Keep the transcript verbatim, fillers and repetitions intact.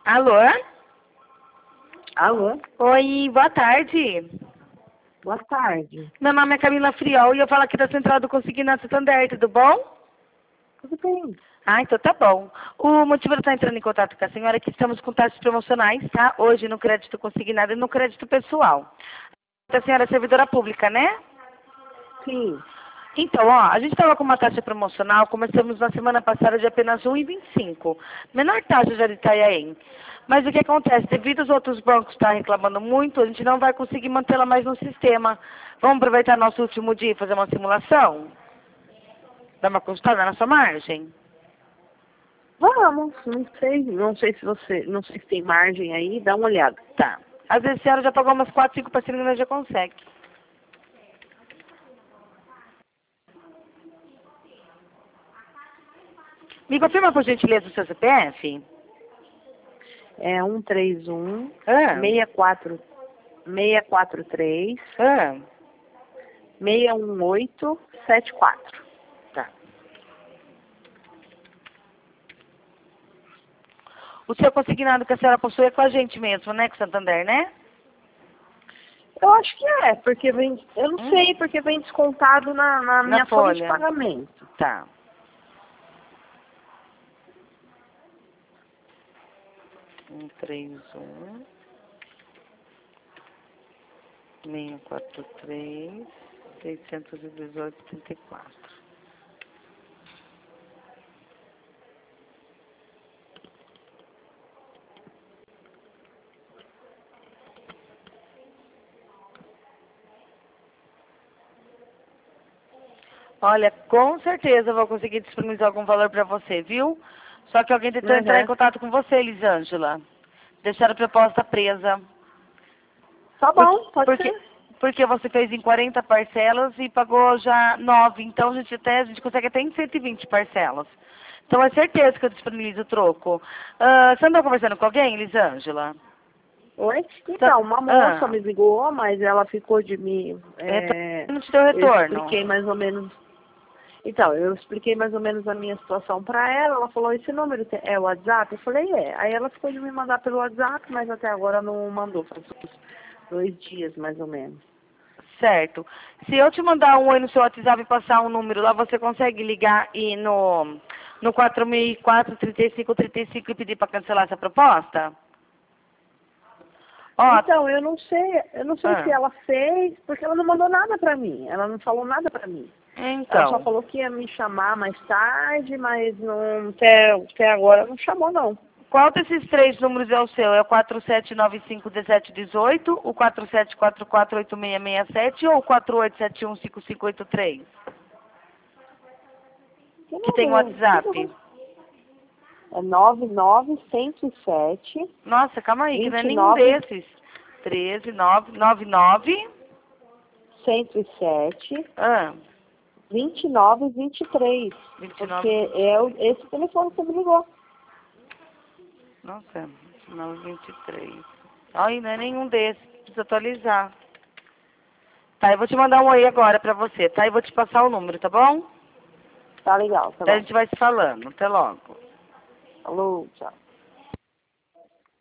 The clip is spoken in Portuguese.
Alô? Alô? Oi, boa tarde. Boa tarde. Meu nome é Camila Friol e eu falo aqui da Central do Consignado Santander, tudo bom? Tudo bem? Ah, então tá bom. O motivo de eu estar entrando em contato com a senhora é que estamos com taxas promocionais, tá? Hoje no crédito consignado e no crédito pessoal. A senhora é servidora pública, né? Sim. Então, ó, a gente estava com uma taxa promocional, começamos na semana passada de apenas um vírgula vinte e cinco. Menor taxa já de Itanhaém. Mas o que acontece? Devido aos outros bancos estarem reclamando muito, a gente não vai conseguir mantê-la mais no sistema. Vamos aproveitar nosso último dia e fazer uma simulação? Dar uma consultada na sua margem? Vamos, não sei, não sei se você, não sei se tem margem aí, dá uma olhada. Tá. Às vezes a senhora já pagou umas quatro, cinco parcelas e já consegue. Me confirma, por gentileza, o seu C P F? É um três um, Ah, seis quatro, seis quatro três, ah, seis um oito, sete quatro. tá. O seu consignado que a senhora possui é com a gente mesmo, né? Com o Santander, né? Eu acho que é, porque vem, eu não Hum. sei, porque vem descontado na, na minha folha de folha. pagamento. Tá. Um, três, um. Meio, quatro, três. Seiscentos e dezoito, trinta e quatro. Olha, com certeza eu vou conseguir disponibilizar algum valor para você, viu? Só que alguém tentou Uhum. entrar em contato com você, Elisângela. Deixaram a proposta presa. Tá Por- bom, pode porque, ser. porque você fez em quarenta parcelas e pagou já nove. Então a gente até a gente consegue até em cento e vinte parcelas. Então é certeza que eu disponibilizo o troco. Ah, você andou conversando com alguém, Elisângela? Oi? Tá- Então, uma moça Ah, me ligou, mas ela ficou de me. retorno, é, não te deu eu retorno. expliquei mais ou menos. Então, eu expliquei mais ou menos a minha situação para ela. Ela falou: esse número te- é o WhatsApp? Eu falei: é. Aí ela ficou de me mandar pelo WhatsApp, mas até agora não mandou. Faz uns dois dias mais ou menos. Certo. Se eu te mandar um aí no seu WhatsApp e passar um número lá, você consegue ligar e no, no quatro mil e quatro, trinta e cinco, trinta e cinco e pedir para cancelar essa proposta? Ó, Então, eu não sei, eu não sei se ah, ela fez, porque ela não mandou nada pra mim. Ela não falou nada pra mim. Ela só então, falou que ia me chamar mais tarde, mas não, até, até agora não chamou não. qual desses três números é o seu? É o quatro sete nove cinco um sete um oito, o quatro sete quatro quatro oito seis seis sete ou o quatro oito sete um cinco cinco oito três? Que Que tem número? Que WhatsApp? número? É nove nove um zero sete, Nossa, calma aí, que não é vinte e nenhum nove, desses. treze, nove, nove, nove. cento e sete, Ah, vinte e nove, vinte e três. vinte e nove. Porque é o- esse telefone que você me ligou. Nossa, vinte e nove, vinte e três. Ai, não é nenhum desses. Precisa atualizar. Tá, eu vou te mandar um oi agora pra você, tá? E vou te passar o número, tá bom? Tá legal, tá Daí a bom. gente vai se falando. Até logo. Alô, tchau.